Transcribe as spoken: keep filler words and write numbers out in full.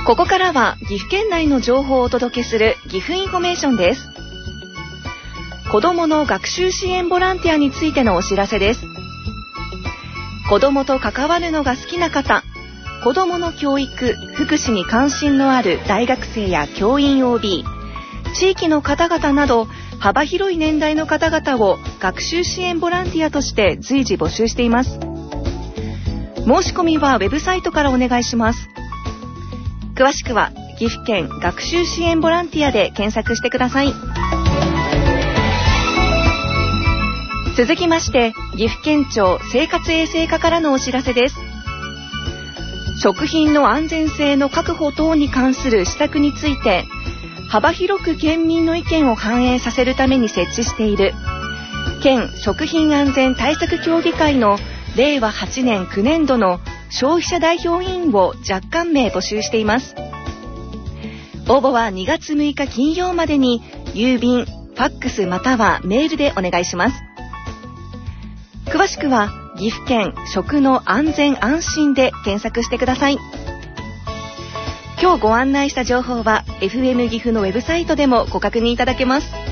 ここからは岐阜県内の情報をお届けする岐阜インフォメーションです。子どもの学習支援ボランティアについてのお知らせです。子どもと関わるのが好きな方、子どもの教育・福祉に関心のある大学生や教員 オービー、地域の方々など幅広い年代の方々を学習支援ボランティアとして随時募集しています。申し込みはウェブサイトからお願いします。詳しくは岐阜県学習支援ボランティアで検索してください。続きまして岐阜県庁生活衛生課からのお知らせです。食品の安全性の確保等に関する施策について幅広く県民の意見を反映させるために設置している県食品安全対策協議会のれいわはちねんきゅうねんどの消費者代表委員を若干名募集しています。応募はにがつむいか金曜までに郵便、ファックスまたはメールでお願いします。詳しくは岐阜県食の安全安心で検索してください。今日ご案内した情報は エフエム 岐阜のウェブサイトでもご確認いただけます。